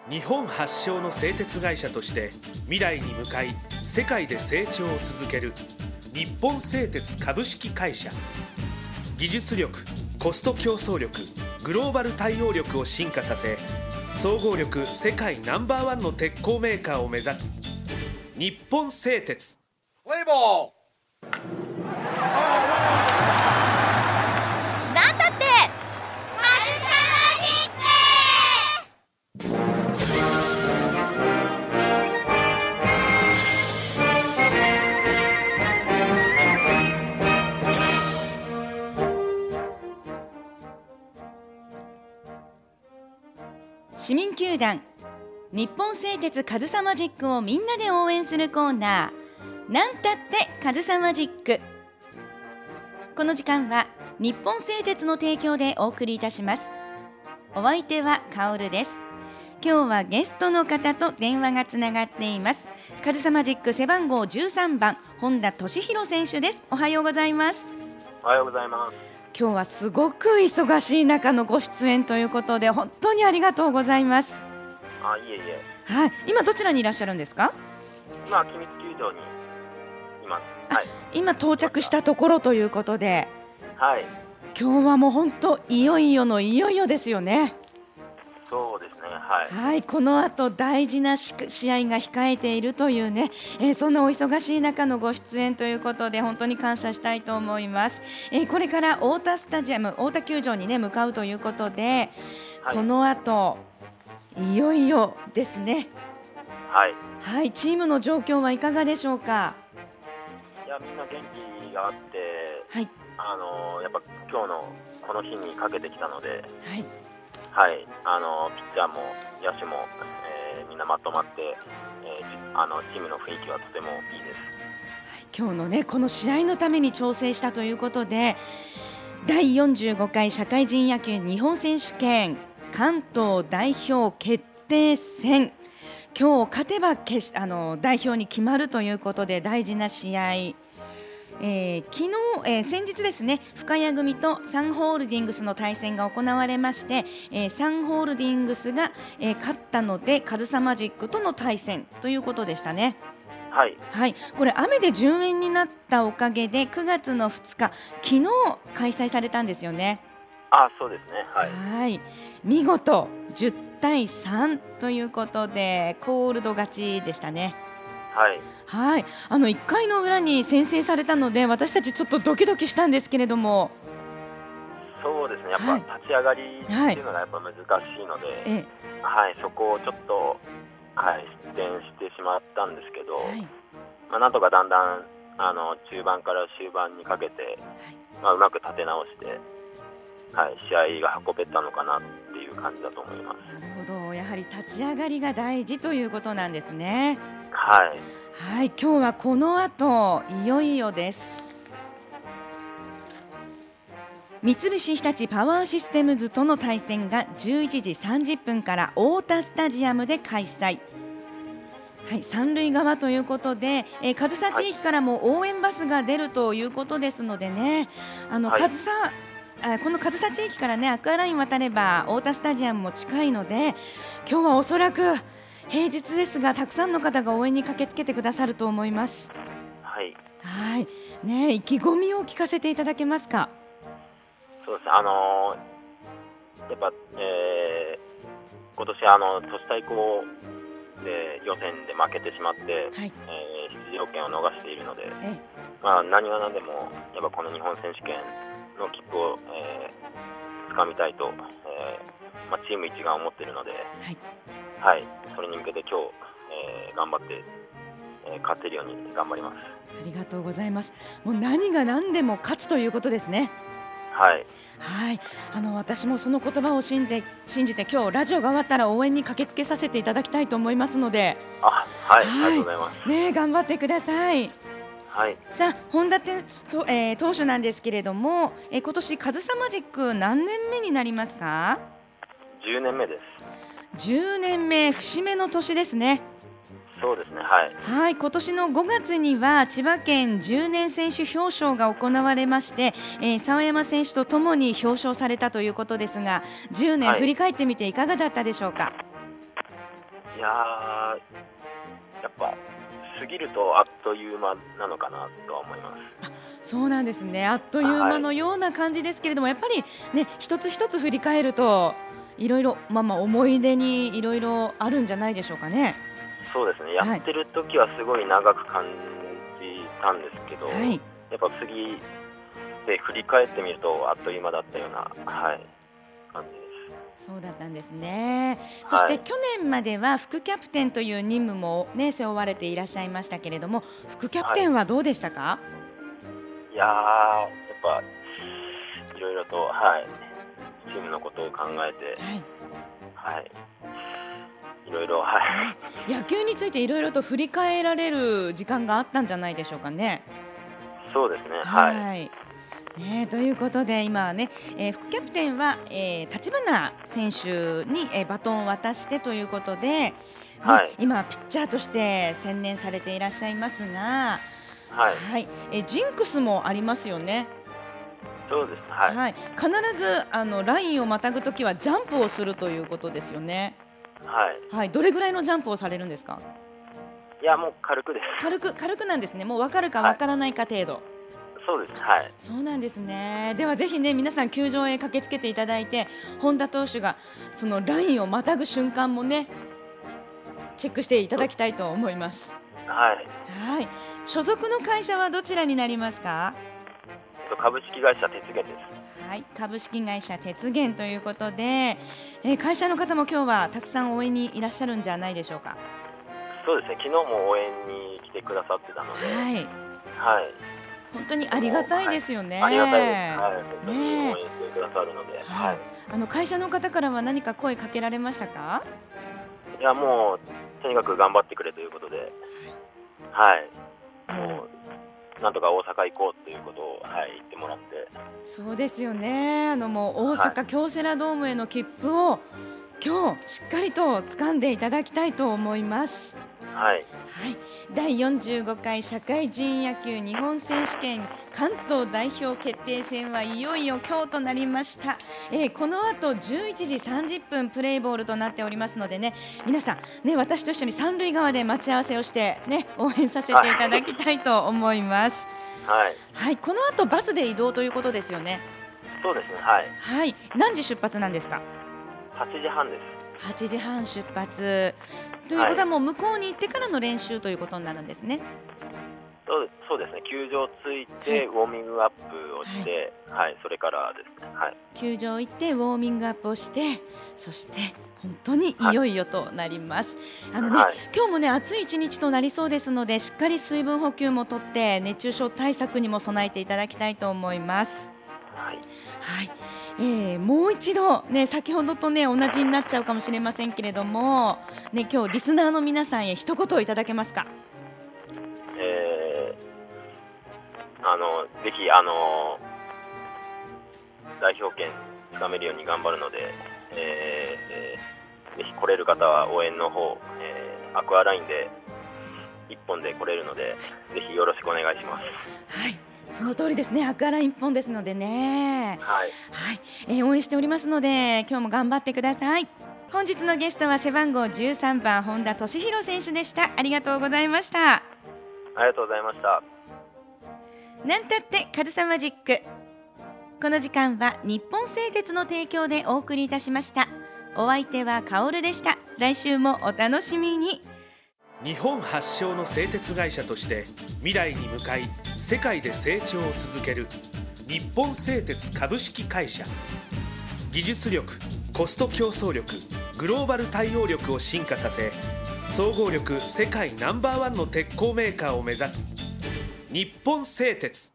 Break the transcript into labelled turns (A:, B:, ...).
A: 日本発祥の製鉄会社として未来に向かい世界で成長を続ける日本製鉄株式会社。技術力、コスト競争力、グローバル対応力を進化させ、総合力世界No.1の鉄鋼メーカーを目指す日本製鉄。
B: プレイボール。
C: なんだって
D: 市民球団日本製鉄カズサマジックをみんなで応援するコーナー、なんたってカズサマジック。この時間は日本製鉄の提供でお送りいたします。お相手はカオルです。今日はゲストの方と電話がつながっています。カズサマジック背番号13番本田俊弘選手です。おはようございます。
E: おはようございます。
D: 今日はすごく忙しい中のご出演ということで本当にありがとうございます。
E: いえいえ。
D: はい、今どちらにいらっしゃるんですか？
E: 今君津球場にいます。はい、
D: 今到着したところということで、
E: はい、
D: 今日はもう本当いよいよのいよいよですよね。
E: そうですね。はい、
D: はい、この後大事な試合が控えているというね、そんなお忙しい中のご出演ということで本当に感謝したいと思います。これから太田スタジアム、太田球場にね向かうということで、
E: はい、
D: この後いよいよですね。
E: はい、
D: はい、チームの状況はいかがでしょうか？
E: いや、みんな元気があって、
D: はい、
E: やっぱ今日のこの日にかけてきたので、
D: はい、
E: はい、ピッチャーも野手も、みんなまとまって、チームの雰囲気はとてもいいです。
D: はい、今日のねこの試合のために調整したということで、第45回社会人野球日本選手権関東代表決定戦、今日勝てば代表に決まるということで大事な試合、昨日、先日ですね、深谷組とサンホールディングスの対戦が行われまして、サンホールディングスが、勝ったのでカズサマジックとの対戦ということでしたね。
E: はい、
D: はい、これ雨で順延になったおかげで9月の2日昨日開催されたんですよね。
E: そうですね。はい、
D: はい、見事10対3ということでコールド勝ちでしたね。
E: はい、
D: はい、1回の裏に先制されたので私たちちょっとドキドキしたんですけれども、
E: そうですね。やっぱ立ち上がりっていうのがやっぱ難しいので、はい、そこをちょっと、はい、失点してしまったんですけど、はい、なんとかだんだん中盤から終盤にかけて、うまく立て直して、はい、試合が運べたのかなっていう感じだと思います。
D: なるほど、やはり立ち上がりが大事ということなんですね。
E: はい、
D: はい、今日はこの後いよいよです。三菱日立パワーシステムズとの対戦が11時30分から太田スタジアムで開催。はい、三塁側ということで、上総地域からも応援バスが出るということですのでね、この上総地域からねアクアライン渡れば太田スタジアムも近いので、今日はおそらく平日ですがたくさんの方が応援に駆けつけてくださると思います。
E: はい、
D: はい、ね、意気込みを聞かせていただけますか？
E: そうです。やっぱ、今年都市対抗で予選で負けてしまって、はい、出場権を逃しているので、何が何でもやっぱこの日本選手権の切符を、掴みたいと、チーム一丸思っているので、はい、それに向けて今日、頑張って、勝てるように頑張ります。
D: ありがとうございます。もう何が何でも勝つということですね。
E: はい、
D: はい、私もその言葉を信じて今日ラジオが終わったら応援に駆けつけさせていただきたいと思いますので、
E: はい、ありがとうございます。
D: ね、頑張ってください。
E: はい、
D: さあ本田投手なんですけれども、今年カズサマジック何年目になりますか
E: ？10年目です。
D: 10年目、節目の年ですね。
E: そうですね。はい、
D: はい、今年の5月には千葉県10年選手表彰が行われまして、澤山選手とともに表彰されたということですが、10年振り返ってみていかがだったでしょうか？
E: いややっぱ過ぎるとあっという間なのかなとは思います。
D: そうなんですね。あっという間のような感じですけれども、やっぱりね、一つ一つ振り返るといろいろ思い出にいろいろあるんじゃないでしょうかね。
E: そうですね、やってる時はすごい長く感じたんですけど、
D: はい、
E: やっぱ次で振り返ってみるとあっという間だったような、感じです。
D: そうだったんですね。そして去年までは副キャプテンという任務も、ね、背負われていらっしゃいましたけれども、副キャプテンはどうでしたか？
E: いややっぱいろいろと、チームのことを考えて、いろいろ、
D: 野球についていろいろと振り返られる時間があったんじゃないでしょうかね。
E: そうですね。
D: ね、ということで今はね、副キャプテンは、立花選手に、バトンを渡してということで、ね、今ピッチャーとして専念されていらっしゃいますが、ジンクスもありますよね。
E: そうです。
D: 必ずラインをまたぐときはジャンプをするということですよね。どれぐらいのジャンプをされるんですか？
E: いやもう軽くです。
D: 軽くなんですね。もう分かるか分からないか程度。
E: そうです。
D: そうなんですね。ではぜひね、皆さん球場へ駆けつけていただいて、本田投手がそのラインをまたぐ瞬間もね、チェックしていただきたいと思います。所属の会社はどちらになりますか？
E: 株式会社鉄源です。
D: 株式会社鉄源ということで、会社の方も今日はたくさん応援にいらっしゃるんじゃないでしょうか？
E: そうですね、昨日も応援に来てくださってたので、
D: 本当にありがたいですよね。
E: ありがたいです。本当に応援してくださるので、
D: 会社の方からは何か声かけられましたか？
E: いやもうとにかく頑張ってくれということで、もうなんとか大阪行こうということを、言ってもらって。
D: そうですよね。もう大阪京セラドームへの切符を今日しっかりと掴んでいただきたいと思います。第45回社会人野球日本選手権関東代表決定戦はいよいよ今日となりました。この後11時30分プレーボールとなっておりますのでね、皆さんね、私と一緒に三塁側で待ち合わせをしてね、応援させていただきたいと思います。この後バスで移動ということですよね。
E: そうですね。
D: 何時出発なんですか
E: ？8時半です。
D: 8時半出発ということはもう向こうに行ってからの練習ということになるんですね。
E: そうですね、球場着いてウォーミングアップをして、それからですね。
D: 球場行ってウォーミングアップをして、そして本当にいよいよとなります。今日もね、暑い一日となりそうですので、しっかり水分補給もとって熱中症対策にも備えていただきたいと思います。もう一度、ね、先ほどと、ね、同じになっちゃうかもしれませんけれども、ね、今日リスナーの皆さんへ一言いただけますか？
E: ぜひ代表権つかめるように頑張るので、ぜひ来れる方は応援の方、アクアラインで1本で来れるので、ぜひよろしくお願いします。
D: その通りですね。アクアライン1本ですのでね、応援しておりますので、今日も頑張ってください。本日のゲストは背番号13番本田俊弘選手でした。ありがとうございました。
E: ありがとうございました。
D: なんたってカズサマジック。この時間は日本製鉄の提供でお送りいたしました。お相手はカオルでした。来週もお楽しみに。
A: 日本発祥の製鉄会社として未来に向かい世界で成長を続ける日本製鉄株式会社。技術力、コスト競争力、グローバル対応力を進化させ、総合力世界ナンバーワンの鉄鋼メーカーを目指す日本製鉄。